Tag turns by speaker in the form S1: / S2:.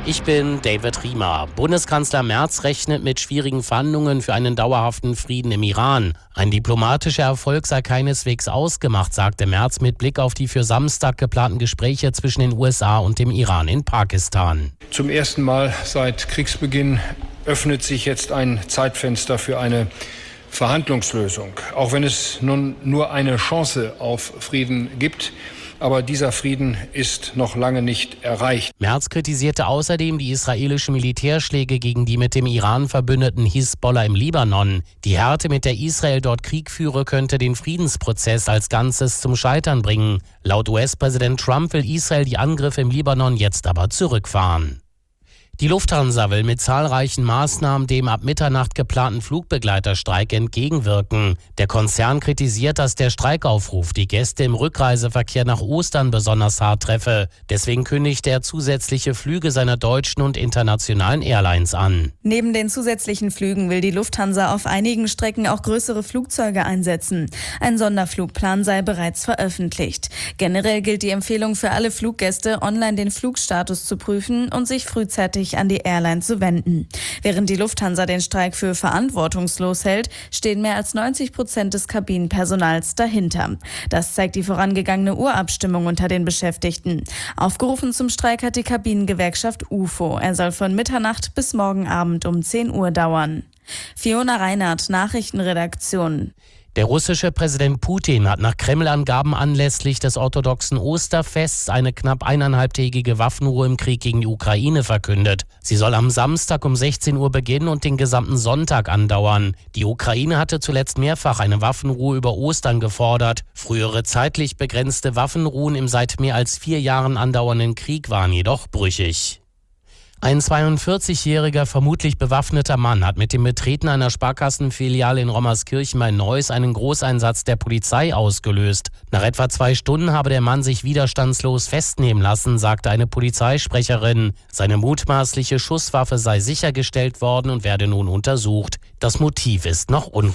S1: Ich bin David Riemer. Bundeskanzler Merz rechnet mit schwierigen Verhandlungen für einen dauerhaften Frieden im Iran. Ein diplomatischer Erfolg sei keineswegs ausgemacht, sagte Merz mit Blick auf die für Samstag geplanten Gespräche zwischen den USA und dem Iran in Pakistan.
S2: Zum ersten Mal seit Kriegsbeginn öffnet sich jetzt ein Zeitfenster für eine Verhandlungslösung. Auch wenn es nun nur eine Chance auf Frieden gibt. Aber dieser Frieden ist noch lange nicht erreicht.
S1: Merz kritisierte außerdem die israelischen Militärschläge gegen die mit dem Iran verbündeten Hisbollah im Libanon. Die Härte, mit der Israel dort Krieg führe, könnte den Friedensprozess als Ganzes zum Scheitern bringen. Laut US-Präsident Trump will Israel die Angriffe im Libanon jetzt aber zurückfahren. Die Lufthansa will mit zahlreichen Maßnahmen dem ab Mitternacht geplanten Flugbegleiterstreik entgegenwirken. Der Konzern kritisiert, dass der Streikaufruf die Gäste im Rückreiseverkehr nach Ostern besonders hart treffe. Deswegen kündigt er zusätzliche Flüge seiner deutschen und internationalen Airlines an.
S3: Neben den zusätzlichen Flügen will die Lufthansa auf einigen Strecken auch größere Flugzeuge einsetzen. Ein Sonderflugplan sei bereits veröffentlicht. Generell gilt die Empfehlung für alle Fluggäste, online den Flugstatus zu prüfen und sich frühzeitig an die Airline zu wenden. Während die Lufthansa den Streik für verantwortungslos hält, stehen mehr als 90% des Kabinenpersonals dahinter. Das zeigt die vorangegangene Urabstimmung unter den Beschäftigten. Aufgerufen zum Streik hat die Kabinengewerkschaft UFO. Er soll von Mitternacht bis morgen Abend um 10 Uhr dauern. Fiona Reinhardt, Nachrichtenredaktion.
S1: Der russische Präsident Putin hat nach Kreml-Angaben anlässlich des orthodoxen Osterfests eine knapp 1,5-tägige Waffenruhe im Krieg gegen die Ukraine verkündet. Sie soll am Samstag um 16 Uhr beginnen und den gesamten Sonntag andauern. Die Ukraine hatte zuletzt mehrfach eine Waffenruhe über Ostern gefordert. Frühere zeitlich begrenzte Waffenruhen im seit mehr als 4 Jahren andauernden Krieg waren jedoch brüchig. Ein 42-jähriger, vermutlich bewaffneter Mann hat mit dem Betreten einer Sparkassenfiliale in Rommerskirchen bei Neuss einen Großeinsatz der Polizei ausgelöst. Nach etwa 2 Stunden habe der Mann sich widerstandslos festnehmen lassen, sagte eine Polizeisprecherin. Seine mutmaßliche Schusswaffe sei sichergestellt worden und werde nun untersucht. Das Motiv ist noch unklar.